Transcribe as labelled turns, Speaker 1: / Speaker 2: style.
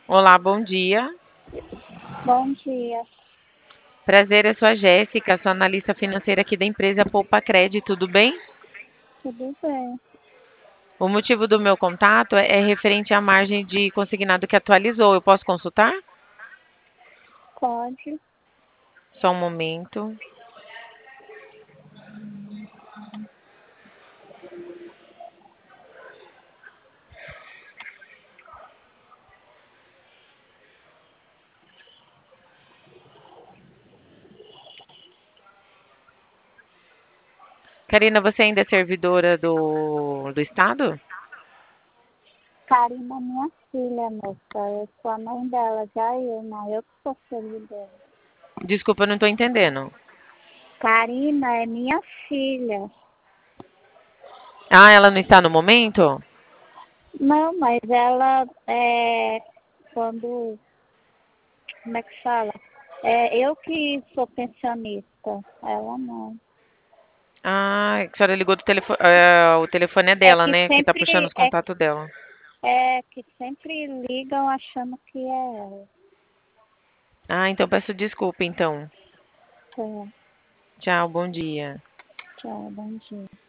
Speaker 1: Olá, bom dia.
Speaker 2: Bom dia,
Speaker 1: Prazer, eu sou a Jéssica, sou analista financeira aqui da empresa Poupa Cred, tudo bem?
Speaker 2: tudo bem?
Speaker 1: O motivo do meu contato é referente à margem de consignado que atualizou. Eu posso consultar?
Speaker 2: Pode.
Speaker 1: Só um momento. Karina, você ainda é servidora do Estado?
Speaker 2: Karina, minha filha, moça. Eu sou a mãe dela, já eu, não. Eu que sou filho dela.
Speaker 1: Desculpa, eu não estou entendendo.
Speaker 2: Karina é minha filha.
Speaker 1: Ah, ela não está no momento?
Speaker 2: Não, mas ela é. Quando. Como é que fala? É eu que sou pensionista. Ela não.
Speaker 1: Ah, a senhora ligou do telefone. O telefone é
Speaker 2: É
Speaker 1: dela,
Speaker 2: que
Speaker 1: né? Que tá puxando
Speaker 2: sempre.
Speaker 1: os contatos dela.
Speaker 2: É que sempre ligam achando que é ela.
Speaker 1: Ah, então peço desculpa, então.
Speaker 2: Tá,
Speaker 1: Tchau, bom dia.
Speaker 2: tchau, bom dia.